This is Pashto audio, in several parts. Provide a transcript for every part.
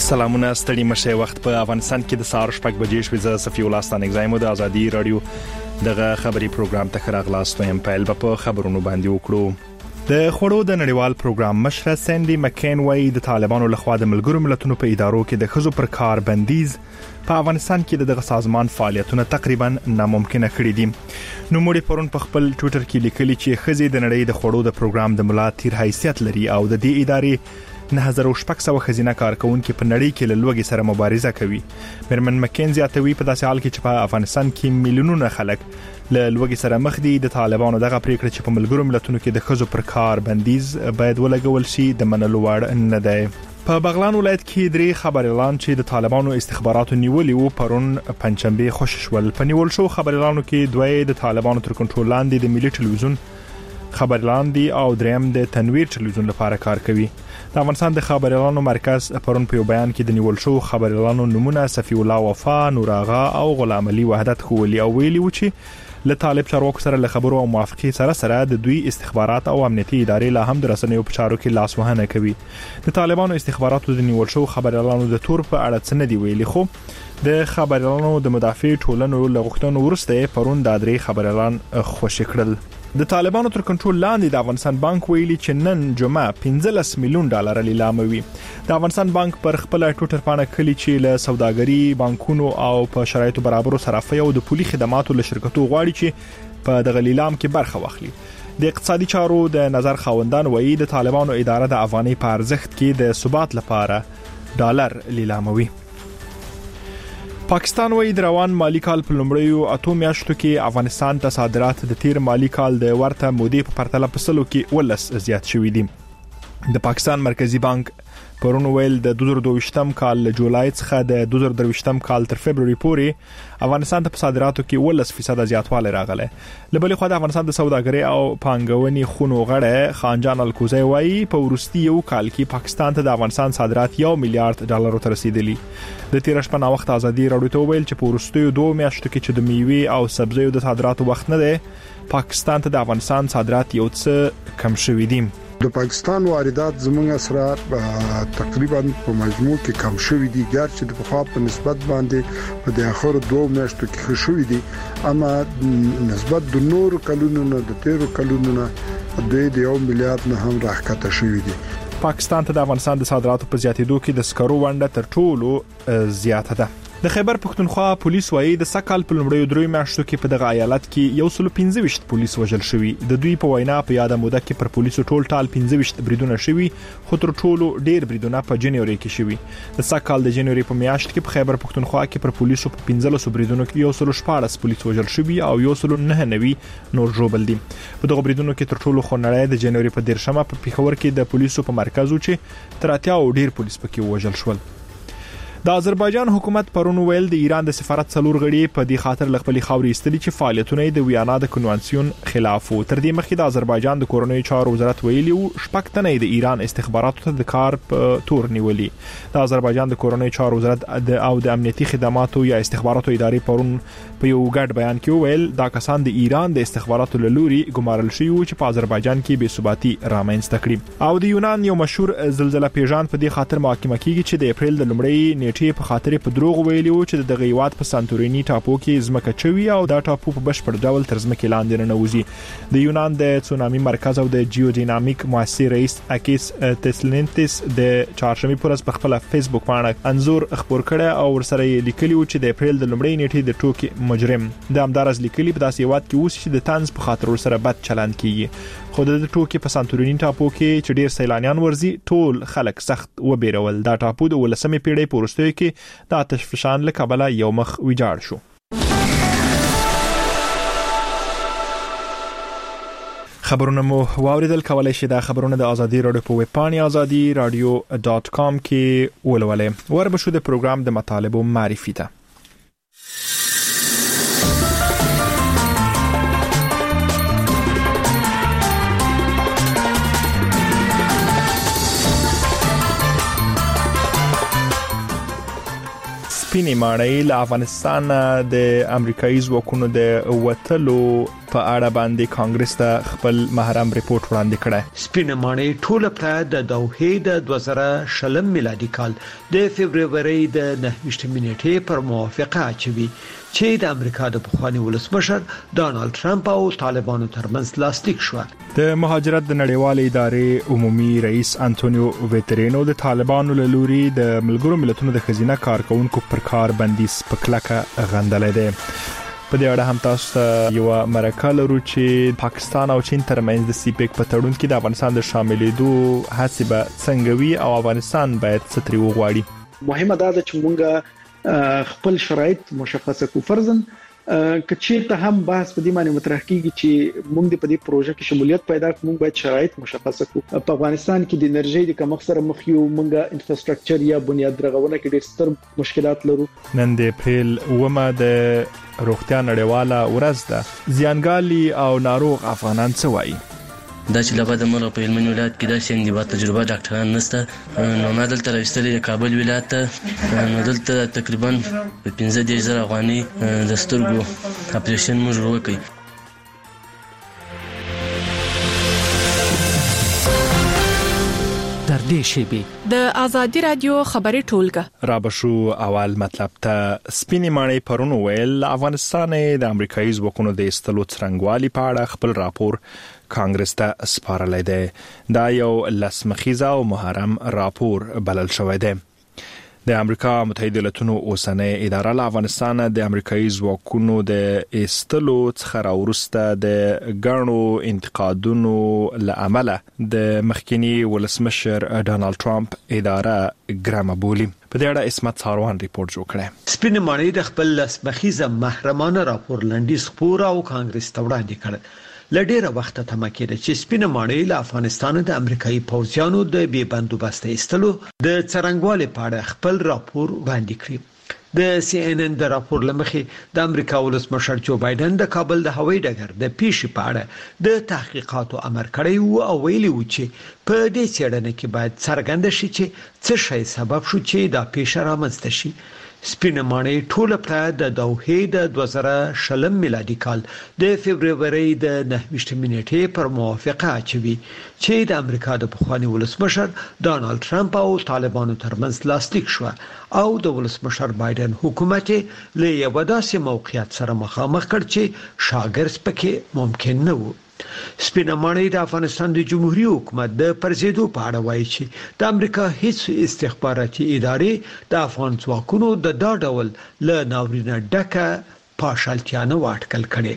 سلامونه ستړي مشه وخت په افغانستان کې د سهار 8 بجې شوې ز صفي ولستان اگزایمو د ازادي رادیو دغه خبري پروګرام ته خراغلاستو هم پایل په خبرونو باندې وکړو. د خړو د نړیوال پروګرام مشره سندي مکین وای د طالبانو لخوا د ملګرو ملتونو په ادارو کې د خزو پر کار بندیز په افغانستان کې دغه سازمان فعالیتونه تقریبا ناممکن کړي دي. نو موږ پرون په خپل ټوئیټر کې لیکلي چې خزي د نړۍ د خړو د پروګرام د ملا تیر حیثیت لري او د دې ادارې 9600 خزینه کارکونکو په نړۍ کې له لوګي سره مبارزه کوي. مرمن مکینزي اتوي په داسې حال کې چې په افغانستان کې میلیونونه خلک له لوګي سره مخ دي. د طالبانو دغه پریکړه چې په ملګرو ملتونو کې د خزو پر کار بندیز باید ولګول شي د منلو وړ نه دی. په بغلان ولایت کې درې خبر اعلان چې د طالبانو استخباراتو نیولې وو پرون پنځشنبه خوششول. په نیول شو خبر اعلانو کې دوی د طالبانو تر کنټرول لاندې د ملي ټلویزیون خبر اعلان دی او دریم د تنویر ټلویزیون لپاره کار کوي. د افغانستان د خبر اعلانو مرکز پرون په بیان کې د نیول شو خبر اعلانو نمونه صفی الله وفا، نور آغا او غلام علي وحدت خولي او ویلي و چې له طالب چارواکو سره له خبرو او موافقې سره د دوی استخبارات او امنیتي ادارې له هم د رسنیو په چارو کې لاس وهنه کوي. د طالبانو استخباراتو د نیول شو خبر اعلانو د تور په اړه څه نه دی ویلي، خو د خبر اعلانو د مدافع ټولنو له غوښتنو ورسته پرون د درې خبر اعلان خوشی کړل. د طالبانو تر کنټرول لاندې د افغانستان بانک ویلي چې نن جمعه 15 میلیون ډالر لیلاموي. د افغانستان بانک پر خپل ټوئیټر باندې کلی چې له سوداګري بانکونو او په شرایطو برابرو صرافي او د پولي خدماتو له شرکتو غواړي چې په دغه لیلام کې برخه واخلي. د اقتصادي چارو د نظر خاوندان وایي د طالبانو اداره د افغاني په ارزښت کې د ثبات لپاره ډالر لیلاموي. پاکستان وایي د روان مالی کال په لومړیو 8 میاشتو کې افغانستان ته صادرات د تیر مالی کال د ورته مودې په پرتله په سلو کې ولس زیات شوي دي. د پاکستان مرکزی بانک پرون ویل د 2022م کال له جولای څخه د 2023م کال تر فبرवरी پورې افغانستان ته په صادراتو کې 10% زیاتوالی راغلی. له بلې خوا د افغانستان د سوداګرۍ او پانګونې خونو غړی خانجان الکوزی وایي په وروستي یو کال کې پاکستان ته د افغانستان صادرات 1 میلیارډ ډالر ته رسیدلی. د تیر شپه وخت ازادي راډیو ته ویل چې په وروستي 2 میاشتو کې چې د میوې او سبزیو د صادراتو وخت نه دی، پاکستان ته د افغانستان صادرات یو څه کم شوي دي. د پاکستان واردات زموږ سره تقریبا په مجموع کې کم شوي دي، ګرچې د پخوا په نسبت باندې په د اخر 2 میاشتو کې ښه شوي دي، اما نسبت د نورو کلونو نه د 13 کلونو نه د 1 میلیارډ نه هم راښکته شوي دي. پاکستان ته د افغانستان د صادراتو په زیاتېدو کې د سکرو ونډه تر ټولو زیاته ده. د خیبر پختونخوا پولیس وایي د سکهال په لومړیو 3 میاشتو کې په دغه ایالت کې 115 پولیس وژل شوي. د دوی په وینا په یاده موده کې پر پولیسو ټول ټال 15 بریدونه شوي، خو تر ټولو ډیر بریدونه په جنوري کې شوي. د سکهال د جنوري په میاشت کې په خیبر پختونخوا کې پر پولیسو په 15 بریدونو کې 114 پولیس وژل شوي او 199 نور ژوبل دي. په دغه بریدونو کې تر ټولو خونړی د جنوري په 13مه په پیښور کې د پولیسو په مرکز چې تر 80 ډیر پولیس پکې وژل شول. د آذربایجان حکومت پرون ویل د ایران د سفارت څلور غړي په دې خاطر لغبلي خاوري استلي چې فعالیتونه د ویانا د کنوانسیون خلاف وو. تر دې مخکې د آذربایجان د کورنۍ چارو وزارت ویلي وو شپږ تنه د ایران استخباراتو ته د کار په تور نیولي. د آذربایجان د کورنۍ چارو وزارت او د امنیتي خدماتو یا استخباراتو ادارې پرون په یو ګډ بیان کې ویل دا کسان د ایران د استخباراتو له لوري ګمارل شوي وو چې په آذربایجان کې بې ثباتي رامنځته کړي. او د یونان یو مشهور زلزلہ پیژان په دې خاطر محاکمه کیږي چې د اپریل د لومړۍ نیټې په خاطر په دروغ ویلي وو چې د غیوات په سانتورینی ټاپو کې زمکه چوي او دا ټاپو په بشپړ ډول تر زمکه لاندې نه نوځي. د یونان د تسونامي مرکز او د جیوډینامیک مؤسسې رئیس اکیس تسلننتس د چهارشنبه پر ورځ په خپل فیسبوک باندې انزور خبر کړی او ورسره لیکلی و چې د اپریل د لومړۍ نیټې د ټوکی مجرم د امدارز لیکلی په داسې وخت کې اوس چې د طنز په خاطر ورسره بد چلند کیږي. خو د ټوکی په سانتورینی ټاپو کې چې ډیر سیلانیان ورزي ټول خلک سخت وبېرول. دا ټاپو د 19مې پیړۍ په وروستیو کې د آتش فشان له کبله یو مخ ویجاړ شو. خبرونه مو واوریدل، کولای شئ دا خبرونه د ازادي رادیو په ویب پاڼې azadi-radio.com کې ولولئ. وربشو د پروګرام د مطالبو معرفي ته. سپینې ماڼۍ له افغانستان د امریکایي ځواکونو د وټلو په اړه باندې کانګرس ته خپل محرم ریپورت وړاندې کړی. سپینه ماڼۍ ټول پر د دوحې د 2020 میلادي کال د فبرवरी د 9 نیټې پر موافقه اچوي چې د امریکا د پخوانی ولسمشر ډانلډ ټرمپ او طالبانو ترمنځ لاسلیک شو. د مهاجرت د نړیوالې ادارې عمومي رئیس انټونیو ویترینو د طالبانو له لوري د ملګرو ملتونو د خزینه کارکونکو پر کار بندیز په کلکه غندلې ده. په دې اړه هم تاسو یو مرکه لرو چې پاکستان او چین ترمنځ د سیپیک په تړون کې د افغانستان د شاملېدو هڅې به څنګه وي او افغانستان باید ستري وغواړي. مهمه ده چې موږ خپل شرایط مشخصه کو فرضاً کچیر ته هم بحث په دې معنی مطرح کیږي چې موږ په دې پروژه کې شمولیت پیدا کړو. موږ باید شرایط مشخصه کو. په افغانستان کې د انرژي د کمښت سره مخ یو، موږ انفراستراکچر یا بنیاد رغونه کې ډېر ستر مشکلات لرو. نن د اپریل 9 د روغتیا نړیواله ورځ ده. زیانګالي او ناروغ افغانان څه وایي؟ دا چې لبا د ملک په هلمند ولایت کې دا څنګه با تجربه ډاکټران نشته، نو ما دلته راوستلې د کابل ولایت ته، نو دلته تقریبا 15,000 افغاني د سترګو اپریشن موږ وکړ. در دې شیبه د ازادي رادیو خبري ټولګه را بشو. اول مطلب ته سپینې ماڼۍ پرون ویل افغانستان د امریکایي ځواکونو د استلو څرنګوالي په اړه خپل راپور کانګرس ته سپارلې ده. دا یو لسمخیزه او محرم راپور بلل شوی دی. د امریکا متحده ایالاتونو اوسنۍ اداره له افغانستان د امریکایي ځواکونو د استلو څخه راورسته د ګڼو انتقادونو له امله د مخکنی ولسمشر ډانلډ ټرمپ اداره ګرامه بولی. په دې اړه اسمت ساروان ریپورت جوړ کړی. سپینه ماڼۍ د خپل لسمخیزه محرمانه راپور لنډیز خپور او کانګرس ته وړاندې کړ. لډیره وخت ته مکیده چې سپینه ماڼۍ له افغانستان د امریکایي پوځیانو د بې بندوبست ایستلو د څرنګوالي په اړه خپل راپور وړاندې کړی. د CNN د راپور لمخې د امریکا ولسمشر جو بایدن د کابل د هوایي ډګر د پیښې په اړه د تحقیقاتو امر کړی او ویلي و چې په دې څېړنه کې باید څرګند شي چې څه شی سبب شو چې دا پیښه رامنځته شي. سپینه ماڼۍ ټول پر د دوحې د 2020 میلادي کال د فبرवरी د 9 نیټې پر موافقه اچوي چې د امریکا د پخوانی ولسمشر ډانلډ ټرمپ او طالبانو ترمنځ لاسلیک شو او د ولسمشر بایدن حکومت له یو داسې موقعیت سره مخامخ کړ چې شاګرز پکې ممکن نه و. سپینه ماڼۍ د افغانستان د جمهوریت حکومت د پرزیدو په اړه وایي چې د امریکا هیڅ استخباراتي ادارې د افغان ځواکونو د دا ډول له ناورینه ډکه پاشلتیا نه واټکل کړي.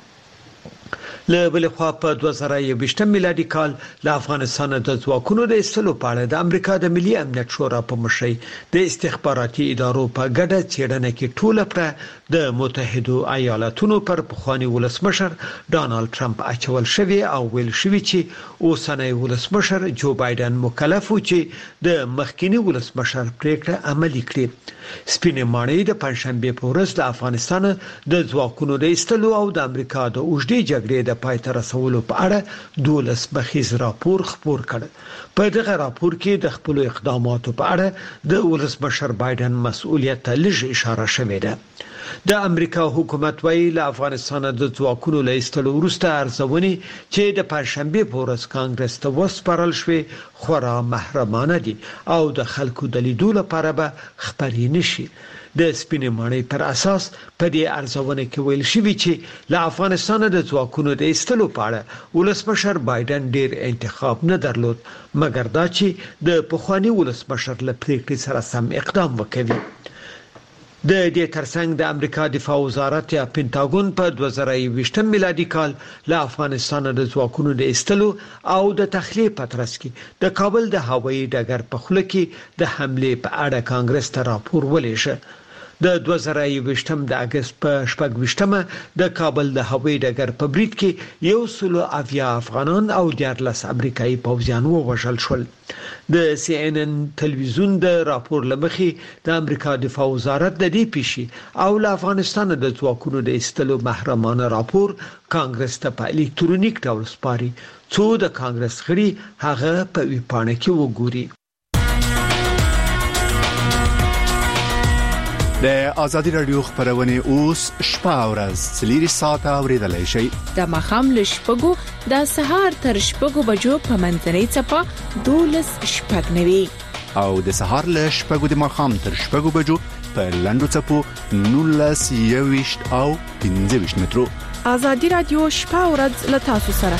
له بل خوا په 2020 میلادي کال له افغانستان د ځواکونو د ایستلو په اړه د امریکا د ملي امنیت شورا په مشرۍ د استخباراتي ادارو په ګډه څېړنه کې ټول پر د متحده ایالاتونو پر پخوانی ولسمشر ډانلډ ټرمپ اچول شوی او ویل شوی چې اوسنۍ ولسمشر جو بایدن مکلف و چې د مخکنی ولسمشر پریکړه عملي کړي. سپینه ماڼۍ د پنځشنبه په ورځ د افغانستان د ځواکونو د ایستلو او د امریکا د اوږدې جګړې د پای ته رسولو په اړه 12 بخیز راپور خپور کړ. په دغه راپور کې د خپل اقداماتو په اړه د ولسمشر بایدن مسؤلیت ته لږ اشاره شوې ده. د امریکا حکومت وایي له افغانستان د ځواکونو له ایستلو وروسته ارزونې چې د پنځشنبه په ورځ کانګرس ته وسپارل شوې خورا محرمانه دي او د خلکو د لیدو لپاره به خبرې نشي. د سپینې ماڼۍ پر اساس په دې ارزونه کې ویل شوی چې له افغانستان د ځواکونو د ایستلو په اړه ولسمشر بایدن ډیر انتخاب نه درلود مګر دا چې د پخوانی ولسمشر له پریکړې سره سم اقدام وکوي. د دې ترڅنګ د امریکا دفاع وزارت یا پینټاګون په 2020 میلادي کال له افغانستان د ځواکونو د ایستلو او د تخلیه په ترڅ کې د کابل د هوایي ډګر په خوله کې د حمله په اړه کانګرس ته راپور ولېږه. د 2020 د اگست په 28مه د کابل د هوایي ډګر په برید کې 170 افغانان او 14 امریکایي پوځیان ووژل شول. د CNN تلویزیون د راپور لمخې د امریکا دفاع وزارت د دې پیښې او له افغانستان د ځواکونو د ایستلو محرمانه راپور کانګرس ته په الکترونیک ډول سپاري څو د کانګرس غړي هغه په ویبپاڼه کې وګوري. د ازادي رادیو خبرونه اوس شپه او ورځ 3 ساعته اوریدلای شئ. د مخام له شپږو د سهار تر شپږو بجو په منځنۍ چپه 12 شپږ نوي او د سهار له شپږو د مخام تر شپږو بجو په لاندو چپو 19 او 15 مترو. ازادي رادیو شپه او ورځ له تاسو سره.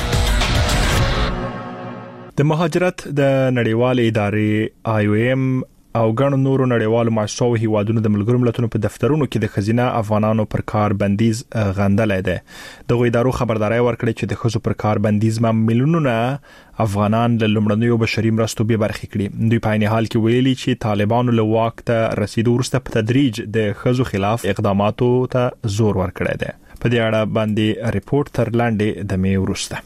د مهاجرت د نړیوال ادارې IOM او ګڼو نورو نړیوالو مؤسسو هیوادونو د ملګرو ملتونو په دفترونو کې د خزینه افغانانو پر کار بندیز غندلای دی. دغه ادارو خبرداري ورکړه چې د خزو پر کار بندیز ملیونونه افغانان له لومړنیو بشري مرستو به برخې کړي. دوی په عین حال کې ویلي چې طالبانو له واک ته رسیدو وروسته په تدریج د خزو خلاف اقداماتو ته زور ورکړی دی. په دې اړه باندې ریپورت تر لاندې د می وروسته.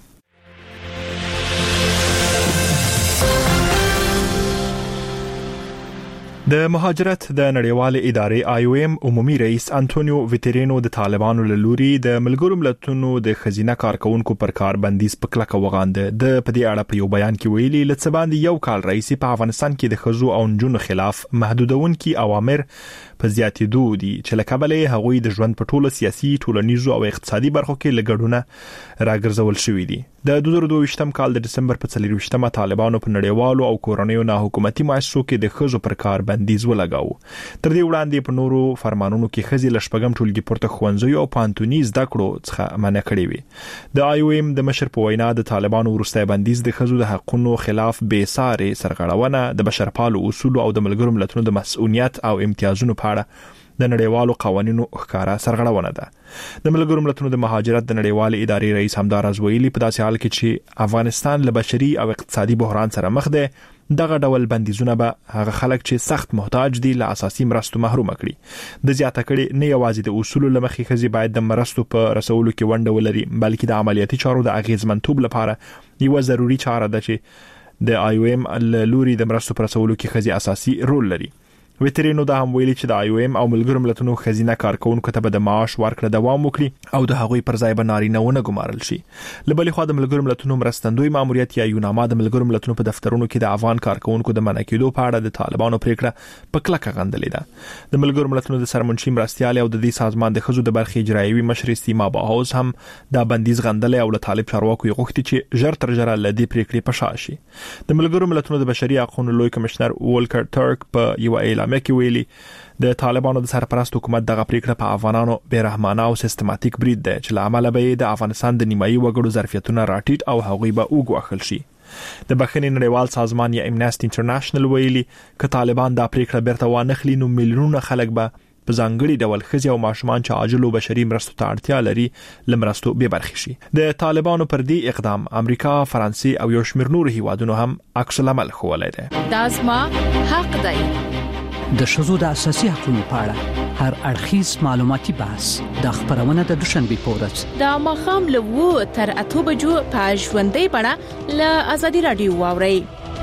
د مهاجرت د نړیوال ادارې IOM عمومي رئیس انټونیو ویټرینو د طالبانو له لوري د ملګرو ملتونو د خزینه کارکونکو پر کار بندیز په کلکه وغانده. د په دې اړه په یو بیان کې ویلي لڅ باندې یو کال رئیس په افغانستان کې د خزو او نجونو خلاف محدودونکي اوامر په زیاتېدو دي چې لکبلې هغوی د ژوند په ټوله سیاسي ټولنیزو او اقتصادي برخو کې لګړونه راګرځول شوې دي. د 2022م کال د دسمبر په 24مه طالبانو په نړیوالو او کورنیو نه حکومتي مؤسسو کې د خزو پر کار بندیز ولګاو. تر دې وړاندې په نورو فرمانونو کې خزي لشپګم ټولګي پورته خوندزي او پانتونی زده کړو څخه منع کړی وي. د IOM د مشر په وینا د طالبانو وروسته بندیز د خزو د حقوقو خلاف بې ساري سرغړونه د بشرپالو اصول او د ملګرو ملتونو د مسؤلیت او امتیازونو په اړه د نړیوالو قوانینو ښکارا سرغړونه ده. د ملګرو ملتونو د مهاجرت د نړیوال ادارې رئیس همدارز ویلي په داسې حال کې چې افغانستان له بشري او اقتصادي بحران سره مخ دی، دغه ډول بندیزونه به هغه خلک چې سخت محتاج دي له اساسي مرستو محروم کړي. د زیاته کړي نه یوازې د اصول لمخې خزي باید د مرستو په رسولو کې ونډه ولري، بلکې د عملیاتي چارو د اغیزمنتوب لپاره یو ضروري چاره ده چې د IOM لوري د مرستو پر رسولو کې خزي اساسي رول لري. ویټرینو دا هم ویلي چې د IOM او ملګرو ملتونو خزینه کارکونکو ته به د معاش ورکړه دوام وکړي او د هغوی پر ځای به نارینهونه ګمارل شي. له بلې خوا د ملګرو ملتونو مرستندوی ماموریت یا یوناما د ملګرو ملتونو په دفترونو کې د افغان کارکونکو د منع کېدو په اړه د طالبانو پریکړه په کلکه غندلې ده. د ملګرو ملتونو د سرمنشي مرستيال او د دې سازمان د خزو د برخې اجرایوي مشر سیما باهوز هم دا بندیز غندلې او له طالب چارواکو غوښتي چې ژر تر ژره له دې پریکړې په شا شي. د ملګرو ملتونو د بشري حقوقو لوی کمشنر وولکر ټرک په یو اعلامیه کې ویلي د طالبانو د سرپرست حکومت دغه پریکړه په افغانانو بیرحمانه او سیستماتیک برید ده چې لامل به د افغانستان د نیمایي وګړو ظرفیتونه راټیټ او هغوی به وګواښل شي. د بخښنې نړیوال سازمان یا امنیسټي انټرنیشنل ویلي ک طالبان دا پریکړه بیرته وانخلي نو میلیونونه خلک به په ځانګړي ډول خزي او ماشومان چې عاجل او بشري مرستو ته اړتیا لري لمرستو به برخې شي. د طالبانو پر دې اقدام امریکا، فرانسې او یو شمېر نور هیوادونو هم عکس العمل ښوولی دی. دا زما حق دی. د شذو د اساسي حقوقو په اړه هر اړخیز معلوماتي بحث د خبرونه د دوشنبه پورز د مخام له 2 تر 8 بجو په ژوندۍ بڼه له ازادي رادیو واوري.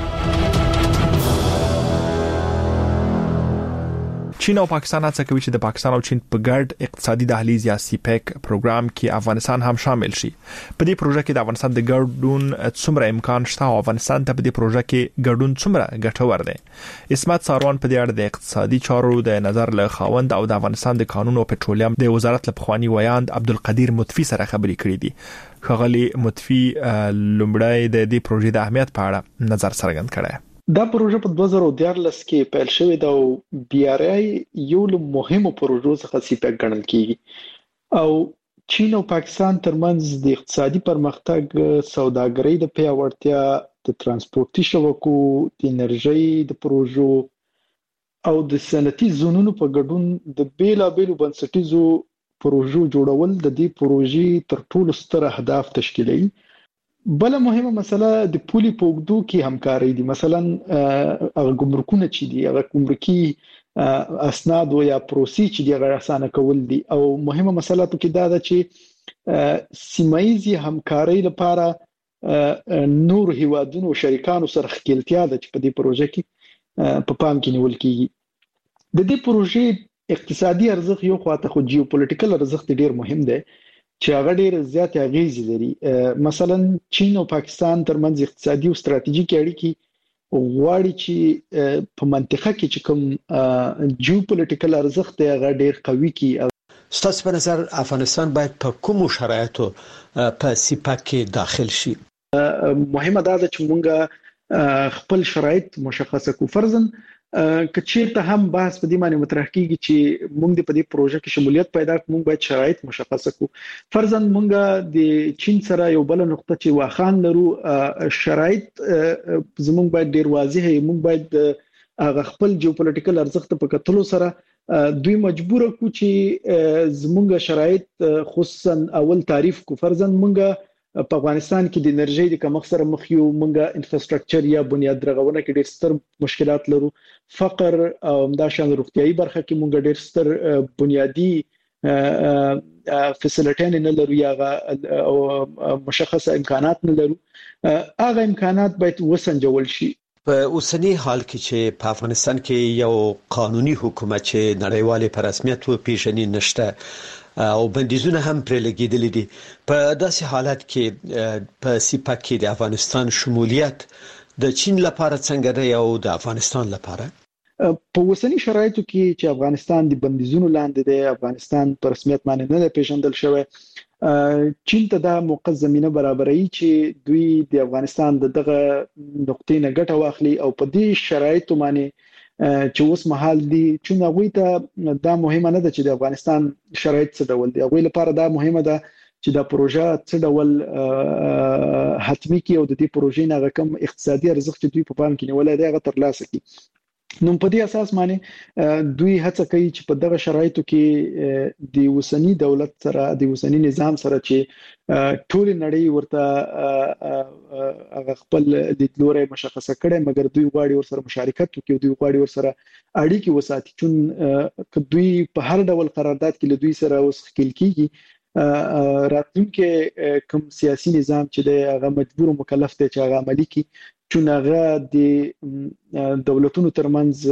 چین او پاکستان هڅه کوي چې د پاکستان او چین په ګډ اقتصادي دهلیز یا CPEC پروګرام کې افغانستان هم شامل شي. په دې پروژه کې د افغانستان د ګډون څومره امکان شته او افغانستان ته په دې پروژه کې ګډون څومره ګټور دی. اسمت ساروان په دې اړه د اقتصادي چارو د نظر له خاوند او د افغانستان د قانون او پټرولیم د وزارت لپخوانی ویاند عبدالقدیر مطفی سره خبرې کړې دي. خغلی مطفی لومړی د دې پروژې د اهمیت په اړه نظر څرګند کړی. دا پروژه په 2014 کې پیل شوې ده او BRI یو له مهمو پروژو څخه CPEC ګڼل کیږي او چین او پاکستان ترمنځ د اقتصادي پرمختګ، سوداګرۍ د پیاوړتیا، د ترانسپورتي شبکو، د انرژي د پروژو او د صنعتي زونونو په ګډون د بیلابېلو بنسټیزو پروژو جوړول د دې پروژې تر ټولو ستر اهداف تشکیلوي. بل مهمه مسله د پولي پوګدو کې همکاري دي. مثلا ګمرکونه چې دي، هغه ګمرکي اسناد او یا پروسې چې دي هغه اسانه کول دي او مهمه مسله په کې دا ده چې سیمایي همکاري لپاره نور هیوادونو شریکانو سره خپلتیا ده چې په دې پروژه کې په پام کې نیول کیږي. د دې پروژې اقتصادي ارزښت یو خواته خو جیوپولیټیکل ارزښت ډیر مهم دی چې هغه ډیر زیات اغیز لري. مثلا چین او پاکستان ترمنځ اقتصادي او ستراتیژیکي اړیکې غواړي چې په منطقه کې چې کوم جیوپولیټیکل ارزښت دی هغه ډیر قوي کی. ستاسو په نظر افغانستان باید په کوم شرایطو په سیپاک کې داخل شي؟ مهمه ده چې موږ خپل شرایط مشخصه کو. فرضاً کچېرته هم بحث په دې باندې مطرح کیږي چې موږ په دې پروژه کې شمولیت پیدا کړو، موږ باید شرایط مشخصه کو. فرضاً موږ د چین سره یو بل نقطه چې واخان لرو، شرایط زموږ باید ډیر واضح وي. موږ باید هغه خپل جیوپولیټیکل ارزښت په کتلو سره دوی مجبور کو چې زموږ شرایط خصوصا اول تعریف کو. فرضاً موږ په افغانستان کې د انرژي د کمښت سره مخ یو، موږ انفراستراکچر یا بنیاد رغونه کې ډېر ستر مشکلات لرو، فقر او همداشان روغتيایي برخه کې موږ ډېر ستر بنیادی فیسیلیټین نه لرو یا مشخصه امکانات نه لرو. هغه امکانات باید وسنجول شي. په اوسنی حال کې چې په افغانستان کې یو قانوني حکومت چې نړیوالې په رسمیت وپیژني نشته او بندیزونه هم پرې لګیدلې دي، په داسې حالت کې په سیپاک کې د افغانستان شمولیت د چین لپاره څنګه دی او د افغانستان لپاره؟ په اوسنی شرایطو کې چې افغانستان د بندیزونو لاندې دی، افغانستان په رسمیت باندې نه پیژندل شوی، چین ته دا موقع زمينه برابرایي چې دوی د افغانستان دغه نقطې نه ګټه واخلي او په دې شرایطو باندې چې اوس مهال دي چې هغه ته دا مهمه نه ده چې د افغانستان شرایط څه ډول دي. هغه لپاره دا مهمه ده چې دا پروژه څه ډول حتمی کی او د دې پروژې نه رقم اقتصادي ارزښت چې دوی په پام کې نیولای دی هغه ترلاسه کړي. نو په دې اساس باندې دوی هڅه کوي چې په دغه شرایطو کې د وسنی دولت سره د وسنی نظام سره چې ټول نړۍ ورته هغه خپل لیدلوري مشخصه کړي، مګر دوی غواړي ورسره مشارکت وکړي، دوی غواړي ورسره اړیکې وساتي. چون دوی په هر ډول قرارداد کې له دوی سره اوس خپل کیږي، راتلونکي کوم سیاسي نظام چې دی هغه مجبور او مکلف دی چې هغه عملي کړي، چون هغه د دولتونو ترمنځ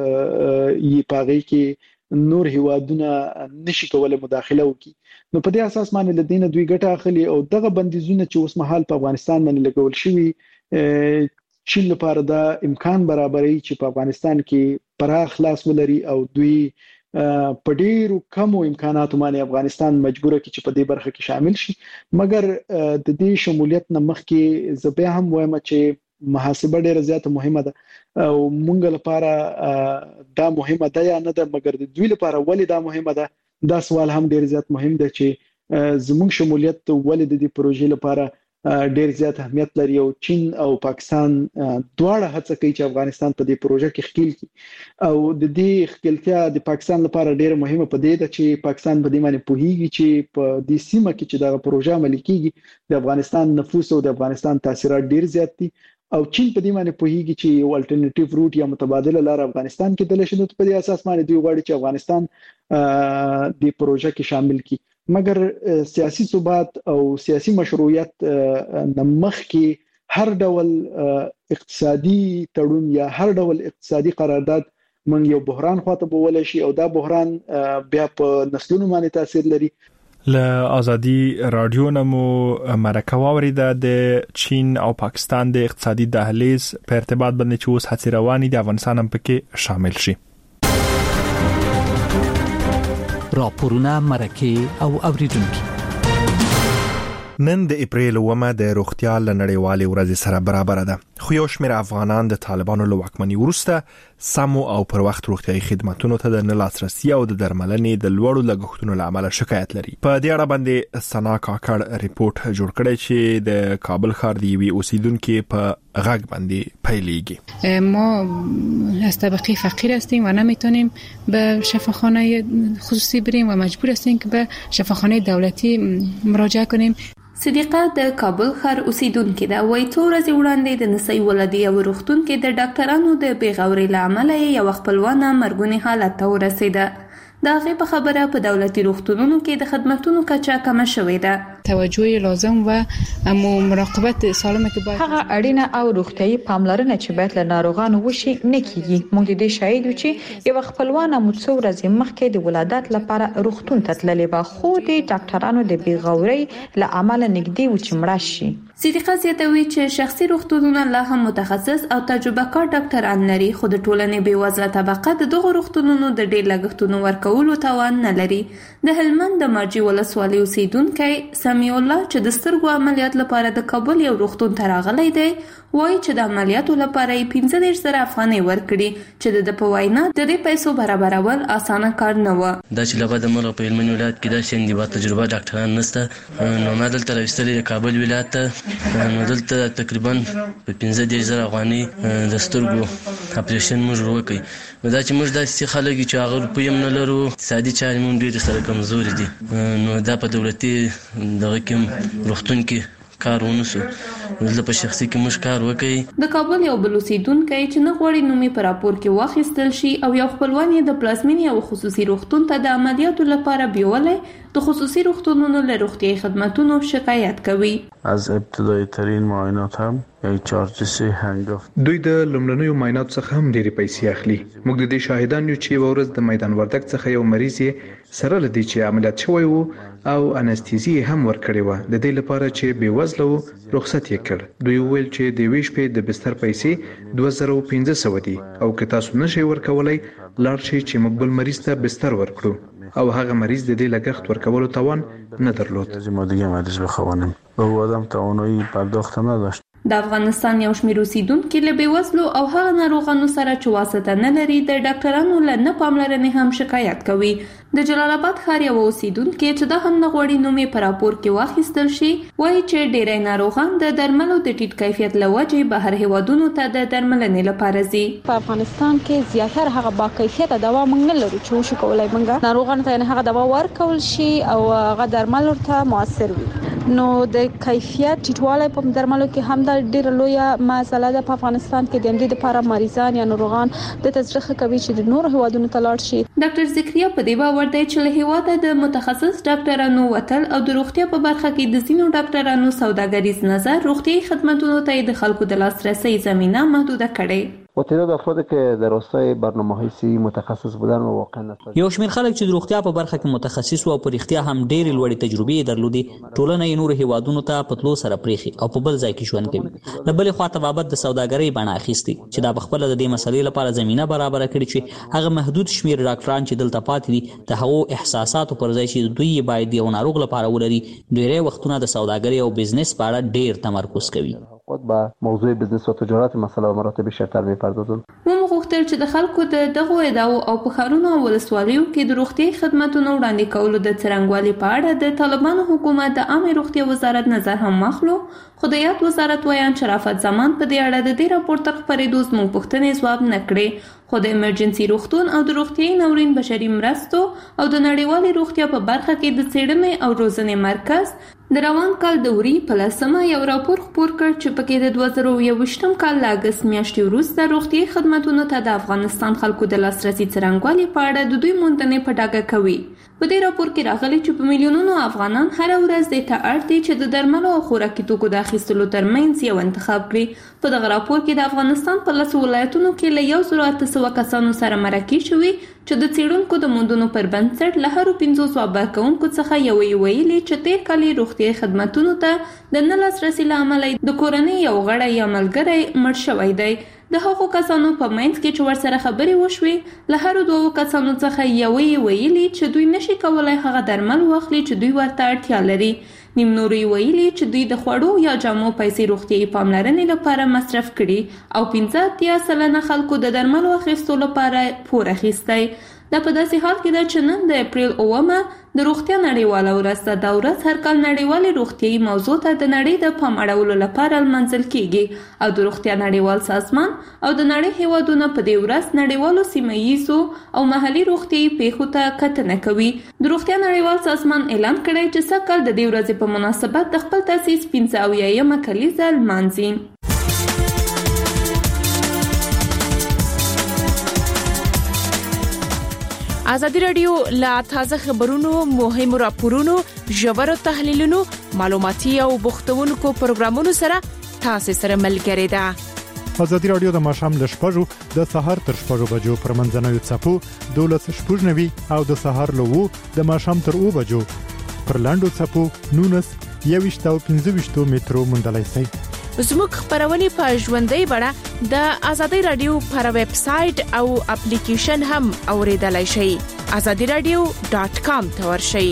یې پاغي کې نور هیوادونه نشي کولای مداخله وکړي. نو په دې اساس باندې لدینه دوی ګټه اخلي او دغه بندیزونه چې اوس مهال په افغانستان باندې لګول شوی چین لپاره دا امکان برابري چې په افغانستان کې پراخ لاس ولري او دوی په ډیرو کم امکاناتو باندې افغانستان مجبور کی چې په دې برخه کې شامل شي. مګر د دې شمولیت نه مخکې زه هم وایم چې محاسبه ډیره زیاته مهمه ده او مونږ لپاره دا مهمه ده یا نه ده، مګر د دوی لپاره ولې دا مهمه ده، دا سوال هم ډیر زیات مهم ده چې زموږ شمولیت ولې د دې پروژې لپاره ډیر زیات اهمیت لري او چین او پاکستان دواړه هڅه کوي چې افغانستان په دې پروژه کې ښکیل کړي او د دې ښکیلتیا د پاکستان لپاره ډیره مهمه پدې ده چې پاکستان په دې باندې پوهیږي چې په دې سیمه کې چې دا پروژه عملي کیږي د افغانستان نفوس او د افغانستان تاثیرات ډیر زیات دي او چین په دې باندې پوهیږي چې یو الټرنیټیو روټ یا متبادله لار افغانستان کې دلته شنو په دې اساس باندې دوی غواړي چې افغانستان د پروژه کې شامل کړي. مګر سیاسي ثبات او سیاسي مشروعیت نمخ کې هر ډول اقتصادي تړون یا هر ډول اقتصادي قرارداد من یو بحران خواته بولای شي او دا بحران بیا په نسلونو باندې تاثیر لري. له ازادي رادیو نمو مرکه واوریده د چین او پاکستان د اقتصادي دهلیز په ارتباط باندې چې اوس هڅې روانې دي افغانستان هم پکې شامل شي. راپورونه مرکه او اوریدونکو نن د اپریل 9 د روغتیا لنړیوالې ورځ سره برابر ده، خو یو شمېر افغانان د طالبانو له واکمنۍ وروسته سمو او پر وخت روغتیايي خدماتونو ته د نه لاسرسي او د درملنې د لوړو لګښتونو له امله شکایت لري. په دې اړه باندې سنا کاکړ ریپورت جوړ کړی چې د کابل ښار دی وی اوسیدونکو په غږ باندې پیلېږي. ما از طبقه فقیر هستیم و نمیتونیم به شفاخانه خصوصی بریم و مجبور هستیم که به شفاخانه دولتی مراجعه کنیم. صدیقه د کابل ښار اوسیدونکې ده، وایي څو ورځې وړاندې د نسي ولادي او روغتون کې د ډاکټرانو د بېغورۍ له امله یو خپلوانه مرګونی حالت ته ورسېده. د هغې په خبره په دولتي روغتونونو کې د خدماتو کچه کمه شوې ده. توجه لازم و مراقبت سالمه که باید هغه اړینه او روغتيایي پاملرنه چې باید له ناروغانو وشي نکېږي. موږ د دې شاهد یو چې یو خپلوان مو څو ورځې مخکې د ولادت لپاره روغتون ته تللی و، خو د ډاکټرانو د بیغورۍ له امله نږدې و چې مړه شي. صدیقه زیاتوي چې شخصي روغتونونه لا هم متخصص او تجربه کار ډاکټران لري، خو د ټولنې بیوزله طبقه د دغه روغتونونو د ډېر لګښتونو ورکولو توان نه لري. د هلمند د مارجې ولسوالۍ اوسیدونکی سمیع الله چې د سترګو عملیات لپاره د کابل یو روغتون ته راغلی دی، وایي چې د عملیاتو لپاره یې 15,000 افغانۍ ورکړي چې د په وینا د دې پیسو برابرول اسانه کار نه و. دا چې لبا د ملک په هلمند ولایت کې د سندي با تجربه ډاکټران نشته، نو ما دلته راوستلې کابل ولایت ته، نو دلته تقریبا په 15,000 افغانۍ د سترګو اپریشن موږ وکړي. نو دا چې موږ داسې خلک چې هغه روپۍ هم نه لرو، اقتصادي چارې موږ ډېرې سره کمزوري دي، نو دا په دولتي دغه کې روغتون کې کار ونسو، زه په شخصي کې موږ کار وکړي. د کابل یو بل اوسیدونکی چې نه غواړي نومي په راپور کې واخیستل شي او یو خپلوان یې د پلازمینې او خصوصي روغتون ته د عملیاتو لپاره بیولای، د خصوصي روغتونونو له روغتیايي خدماتونو شکایت کوي. از ابتدایی ترین معاینات هم یعنی چارجز هنگفت دوی د لومړنیو معاینات څخه هم ډېری پیسې اخلي. موږ د دې شاهدان یو چې ورځ د میدان وردګ څخه یو مریض سره لدی چې عملیات شوی وو او انستیزي هم ورکړی و، د دې لپاره چې بیوزله وو رخصت یې کړ. دوی ویل چې د ویش په د بستر پیسې 2500 دي او که تاسو نشئ ورکولای لاړ شئ چې موږ بل مریض ته بستر ورکړو، او هغه مریض د دې لګښت ورکولو توان نه درلود. ما دیگه مریض بخوانیم و او آدم توانایی پرداخت نداشت. د افغانستان یو شمېر اوسیدونکي له بیوزلو او هغه ناروغانو سره چې واسطه نه لري د ډاکټرانو له نه پاملرنې هم شکایت کوي. د جلال آباد ښار یو اوسیدونکي چې دا هم نه غواړي نوم یې په راپور کې واخیستل شي، وایي چې ډېری ناروغان د درملو د ټیټ کیفیت له وجې بهر هیوادونو ته د درملنې لپاره ځي. په افغانستان کې زیاتره هغه با کیفیته دوا موږ نه لرو چې وشو کولای موږ ناروغانو ته هغه دوا ورکول شي او هغه درمل ورته موثر وي. نو د کیفیت ټیټوالی په درملو کې هم د ډېر لویه مسله ده. په افغانستان کې د دې لپاره مریضان یا ناروغان د تزریق کوي چې د نور هیوادونو ته لاړ شي. ډاکټر ذکریا په دې باور دی چې له هیواده د متخصص ډاکټرانو وتل او د روغتیا په برخه کې د ځینو ډاکټرانو سوداګریز نظر روغتیاي خدماتو ته د خلکو د لاسرسي زمینه محدوده کړي. و تعداد افرادی که در راستای برنامه‌های صحی متخصص بودن و واقعا نتایج یو شمېر خلک چې د روغتیا په برخه کې متخصص او په رښتیا هم ډېرې لوړې تجربې درلودي، ټولنه یې نور هیوادونو ته په تلو سره پریخي او په بل ځای کې ژوند کوي. د بلې خوا ته بابت د سوداګرۍ بڼه اخیستي چې دا بخپله د دې مسلې لپاره زمینه برابره کړي چې هغه محدود شمېر ډاکټران چې دلته پاتې دي د هغو احساساتو پر ځای چې دوی باید یو ناروغ لپاره ولري، ډېری وختونه د سوداګرۍ او بزنس په اړه ډېر تمرکز کوي. خود به موضوع بزنس و تجارت مسئله و مراتب شرطر می‌پردازند. غوښتل چې د خلکو د دغو ادعاو او په ښارونو او ولسوالیو کې د روغتیايي خدماتو وړاندې کولو د څرنګوالي په اړه د طالبانو حکومت د عامه روغتیا وزارت نظر هم واخلو، خو د یاد وزارت ویان شرافت زمان په دې اړه د دې راپور تر خپرېدو زموږ پوښتنې ځواب نه کړې، خو د ایمرجنسي روغتون او د روغتیايي ناورین بشري مرستو او د نړیوالې روغتیا په برخه کې د څېړنې او روزنې مرکز د روان کال د وري په 10مه یو راپور خپور کړ چې پکې د 2021 کال له اګست میاشتې وروسته روغتیايي خدماتو ته د افغانستان خلکو د لاسرسي څرنګوالي په اړه د دوی موندنې په ډاګه کوي. په دې راپور کې راغلي چې په میلیونونو افغانان هر ورځ د ته اړ دي چې د درملو او خوراکي توکو د اخیستلو ترمنځ یو انتخاب کړي. په دغه راپور کې د افغانستان په 10 ولایتونو کې له 1800 کسانو سره مرکه شوي چې د څېړونکو د موندنو پر بنسټ له هرو 500 ځواب ورکوونکو څخه یو ویلي چې تیر کال روغتیايي خدماتو ته د نه لاسرسي له امله د کورنۍ یو غړی یا ملګری مړ شوی دی. د هغو کسانو په منځ کې چې ورسره خبرې وشوې له هرو 2 کسانو څخه یو ویلي چې دوی نشي کولای هغه درمل واخلي چې دوی ورته اړتیا لري. نیم نور ویلي چې دوی د خوړو یا جامو پیسې روغتیايي پاملرنې لپاره مصرف کړي او 15% خلکو د درملو اخیستو لپاره پور اخیستی. دا په داسې حال کې ده چې نن د اپریل 9مه د روغتیا نړیواله ورځ ده. دا ورځ هر کال نړیوالې روغتیايي موضوع ته د نړۍ د پام اړولو لپاره لمانځل کیږي او د روغتیا نړیوال سازمان او د نړۍ هیوادونه په دې ورځ نړیوالو سیمه‌ییزو او محلي روغتیايي پیښو ته کتنه کوي. د روغتیا نړیوال سازمان اعلان کړی چې سږ کال د دې ورځې په مناسبت د خپل تاسیس 75مه کلیزه لمانځي. ازادي رادیو لا تازه خبرونو، مهم راپورونو، ژور تحلیلونو، معلوماتي او بوختونکو پروګرامونو سره تاسو سره ملګری ده. ازادي رادیو د ماښام د 6 د سهار تر 6 بجو پر منځنوي چپو 12:09 او د سهار له 2 د ماښام تر 2 بجو پر لاندو چپو 19 او 15 مترو مندلای سي. زموږ خبرونه په ژوندۍ بڼه د ازادي رادیو پر ویب سټ او اپلیکیشن هم اوریدلای شئ. azadiradio.com ته ورشئ.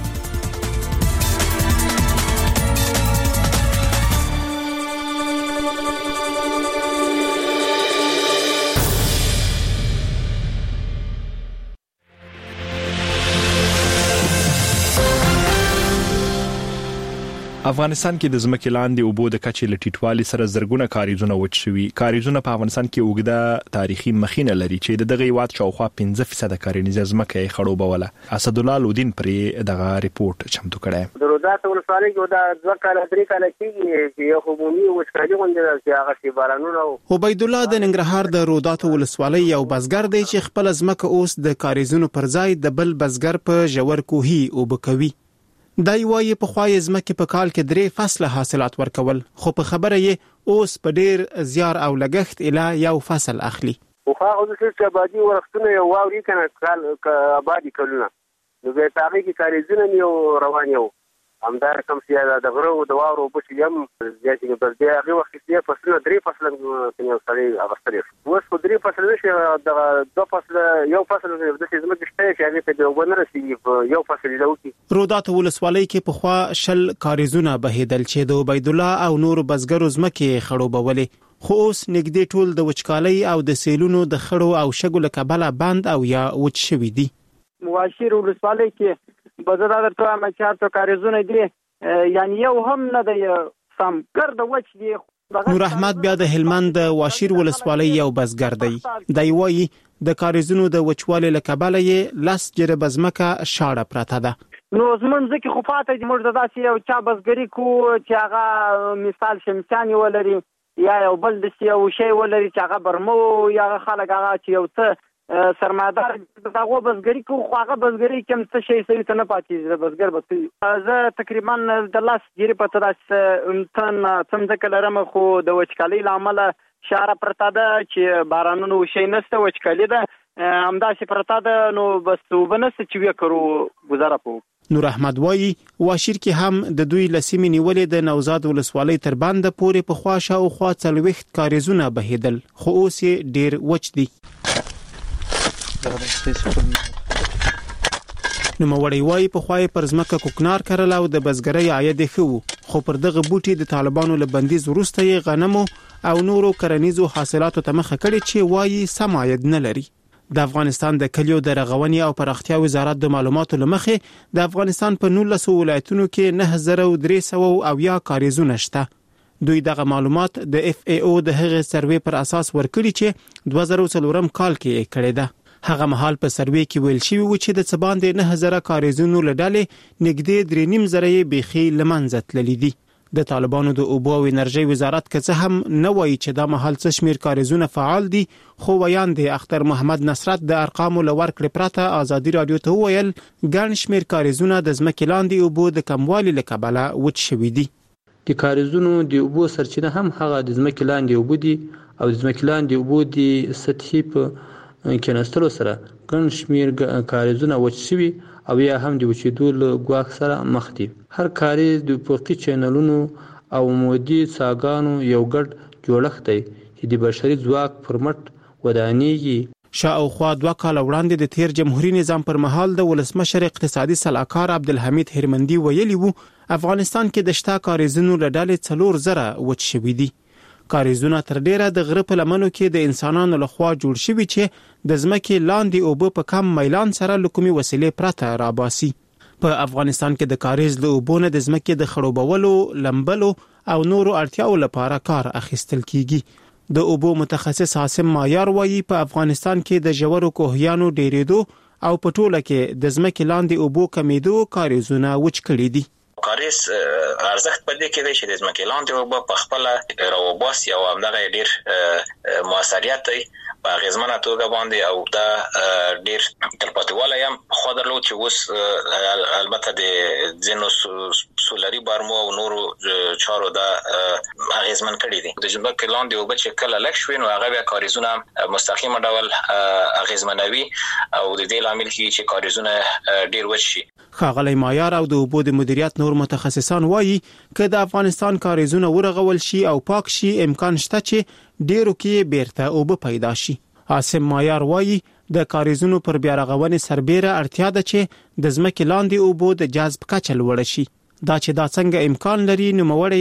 افغانستان کې د ځمکې لاندې اوبو د کچې لټیټوالي سره زرګونه کاریزونه وچ شوي. کاریزونه په افغانستان کې اوږده تاریخي مخینه لري چې دغه هیواد شاوخوا 15% کارنیزه ځمکه یې خړوبوله. اسدالله لودین پرې دغه ریپورت چمتو کړی. د روزات ولسوالۍ کې د 2 کال 3 کال کېږي چې یو عمومي وچکالي غونډه چې هغه شی بارانونه. عبید الله د ننګرهار د رودات ولسوالۍ یو بزګر دی چې خپل ځمکه اوس د کاریزونو پر ځای د بل بزګر په ژور کوهي وبکوي. دای وایي په خوای ځمکه په کال کې 3 فصله حاصلات ورکول، خو په خبره یې اوس په ډیر زیار او لګښت اله یو فصل اخلي. خو هغه د څه آبادی ورښتونه یو واوري کنه کال آبادی کولونه نو به تاغي کې کاریزونه یو روان یو همدار کم سیاده د غرو د واورو بچ یم ځکه په دې هغه وخت کې فصله 3 فصله کنه سړی اغستري اوس په 3 فصله نشي د 2 فصله یو فصله د دې زموږ شته چې هغه ته یو ونه رسیږي یو فصل لوکي. رودات ولسوالۍ کې په خوا شل کاریزونه بهیدل چې د عبید الله او نور بزګرو ځمکې خړوبولې، خو اوس نږدې ټول د وچکالۍ او د سیلونو د خړو او شګو له کبله بند او یا وچ شوي دي. مواشیر ولسوالۍ کې بزرګ درته مچارته کاریزونه دي یعنی یو هم نه دی سم ګرد وچ دی. نور احمد بیا د هلمند واشیر ولسوالۍ یو بزګر دی. دی وایي د کاریزونو د وچوالي له کبله یې لاس جره بزمکه شاړه پراته ده. نو زمون ځکه خو پاتې موږ داسې یو چا بزګری کو چې هغه مثال شمسانی ولري یا یو بل د یو شی ولري چې هغه برمو یا خلک هغه چې یو څه سرمایدار دغه بزګری کو خو هغه بزګری کوم څه شي سوي ته نه پاتې بزګر به زه تقریبا د لاس جری په تداس تن څنګه لرم خو د وچکالۍ لامل شاره پرتا ده چې بارانونو شي نسته وچکالۍ ده همداسې پرتا ده نو بس وبنس چې وکړو گزاره پو. نور احمد وایي واشیر کې هم د دوی لسیمې نیولې د نوزاد ولسوالۍ تر بند پورې په خواشه او خوا څلويخت کاریزونه بهیدل، خو اوس ډیر وچ دي. نو موړی وای په خوای پر ځمکه کوکنار کړل او د بزګرۍ عاید خو خو پر دغه بوټي د طالبانو له بندیز وروسته یې غنمو او نورو کرنیزو حاصلاتو ته مخه کړي چې وایي سم عاید نه لري. د افغانستان د کلیو د رغونې او پراختیا وزارت د معلوماتو لمخې د افغانستان په 19 ولایتونو کې 9300 کاریزونه شته. دوی دغه معلومات د FAO د هغه سروې پر اساس ورکړي چې 2004 کال کې کړی ده. هغه مهال په سروې کې ویل شوی و چې د څباندې 9000 کاریزونو لړلې نږدې 3.5 بيخي لمنځه تللي دي. د طالبانو د اوبو او انرژي وزارت که هم نه وایي چې دا مهال څه شمیر کاریزونه فعال دي، خو ویاند اختر محمد نصرت د ارقامو لور کړ پراته ازادي رادیو ته ویل ګڼ شمیر کاریزونه د ځمکې لاندې اوبو د کموالي لکبله وچ شوي دي. د کاریزونو د اوبو سرچینه هم هغه د ځمکې لاندې اوبو دي او د ځمکې لاندې اوبو د سطحي په کېناستلو سره ګڼ شمیر کاریزونه وچ شوي او یا هم د وچېدو له ګواښ سره مخ دي. هر کاریز د افقي چینلونو او عمودي څاګانو یو ګډ جوړښت دی چې د بشري ځواک پر مټ ودانېږي. شاوخوا 2 کال وړاندې د تیر جمهوریت نظام پر مهال د ولسمشر اقتصادي سلاکار عبدالحمید هرمندي ویلي وو افغانستان کې د شتا کاریزونو لړلې 4000 وچ شوي دي. کاریزونه تر ډیره د غره په لمنو کې د انسانانو لخوا جوړ شوي چې د ځمکې لاندې اوبه په کم میلان سره لکومي وسیلې پرته راباسي. په افغانستان کې د کاریز له اوبو نه د ځمکې د خړوبولو، لمبلو او نورو اړتیاو لپاره کار اخیستل کیږي. د اوبو متخصص حاسم مایار وایي په افغانستان کې د ژورو کوهیانو ډیرېدو او په ټوله کې د ځمکې لاندې اوبو کمیدو کاریزونه وچ کړي دي. کاریز ارزښت په دې کې دی چې د ځمکې لاندې اوبه په خپل راوباسي او همدغه ډیر موثریت دی غیزمنه توګه باندې او دا ډیر تلپاتواله یم خو درلود چې اوس البته د ځینو سولري بارمو او نورو چارو دا غیزمن کړی دي د ځمکې لاندې او چې کله لک شوي نو هغه بیا کاریزونه مستقیم ډول غیزمنوي او د دې لامل کیږي چې کاریزونه ډیر وشي. ښاغلی مایار او د اوبو د مدیریت نور متخصصان وایي که د افغانستان کاریزونه ورغول شي او پاک شي امکان شته چې ډیرو کې بیرته اوبه پیدا شي. عاصم مایار وایي د کاریزونو پر بیا رغونې سربېره اړتیا ده چې د ځمکې لاندې اوبو د جذب کچه لوړه شي. دا چې دا څنګه امکان لري نوموړی